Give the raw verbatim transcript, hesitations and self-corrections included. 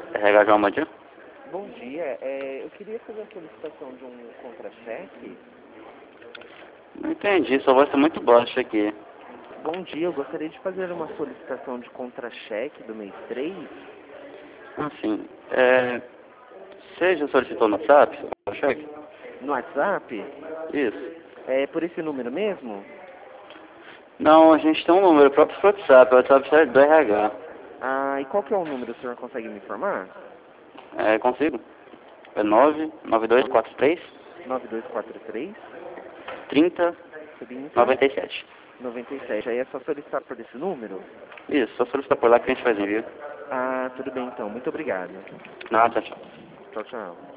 R H João Madia? Bom dia, é, eu queria fazer a solicitação de um contra-cheque. Não entendi, sua voz está muito baixa aqui. Bom dia, eu gostaria de fazer uma solicitação de contra-cheque do mês três. Assim, é... Você já solicitou no WhatsApp, o cheque? No WhatsApp? Isso. É por esse número mesmo? Não, a gente tem um número próprio pro WhatsApp, o WhatsApp é do R H. Ah, e qual que é o número, o senhor consegue me informar? É, consigo? É nove nove dois quatro três nove dois quatro três, trinta trinta, noventa e sete. noventa e sete. Aí é só solicitar por esse número? Isso, só solicitar por lá que a gente faz envio. Ah, tudo bem então, muito obrigado. Não, tchau, tchau. Tchau, tchau.